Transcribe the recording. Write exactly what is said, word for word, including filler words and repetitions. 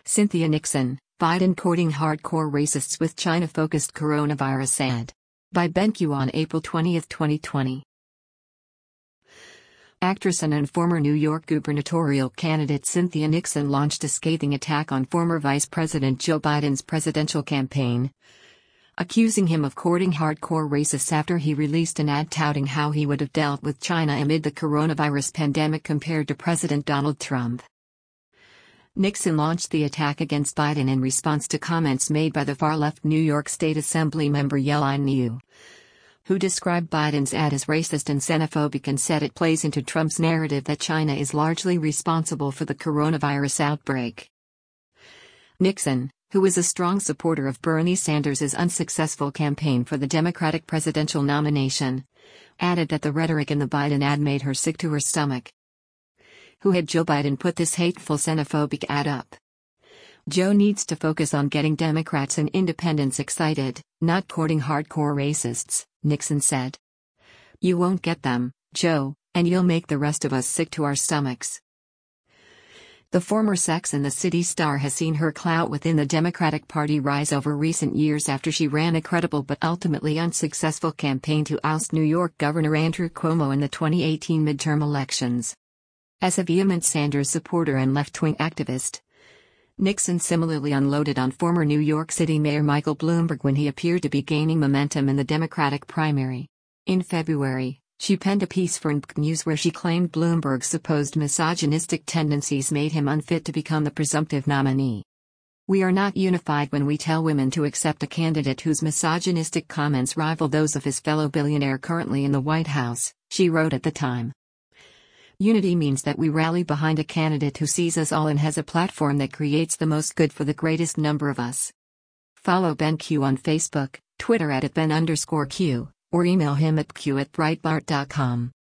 Cynthia Nixon, Biden courting hardcore racists with China-focused coronavirus ad. By BenQ on April twentieth, twenty twenty. Actress and former New York gubernatorial candidate Cynthia Nixon launched a scathing attack on former Vice President Joe Biden's presidential campaign, accusing him of courting hardcore racists after he released an ad touting how he would have dealt with China amid the coronavirus pandemic compared to President Donald Trump. Nixon launched the attack against Biden in response to comments made by the far-left New York State Assembly member Yellen New, who described Biden's ad as racist and xenophobic and said it plays into Trump's narrative that China is largely responsible for the coronavirus outbreak. Nixon, who is a strong supporter of Bernie Sanders' unsuccessful campaign for the Democratic presidential nomination, added that the rhetoric in the Biden ad made her sick to her stomach. Who had Joe Biden put this hateful xenophobic ad up? Joe needs to focus on getting Democrats and independents excited, not courting hardcore racists, Nixon said. You won't get them, Joe, and you'll make the rest of us sick to our stomachs. The former Sex and the City star has seen her clout within the Democratic Party rise over recent years after she ran a credible but ultimately unsuccessful campaign to oust New York Governor Andrew Cuomo in the twenty eighteen midterm elections. As a vehement Sanders supporter and left-wing activist, Nixon similarly unloaded on former New York City Mayor Michael Bloomberg when he appeared to be gaining momentum in the Democratic primary. In February, she penned a piece for N B C News where she claimed Bloomberg's supposed misogynistic tendencies made him unfit to become the presumptive nominee. We are not unified when we tell women to accept a candidate whose misogynistic comments rival those of his fellow billionaire currently in the White House, she wrote at the time. Unity means that we rally behind a candidate who sees us all and has a platform that creates the most good for the greatest number of us. Follow BenQ on Facebook, Twitter at Ben underscore Q, or email him at q at breitbart dot com.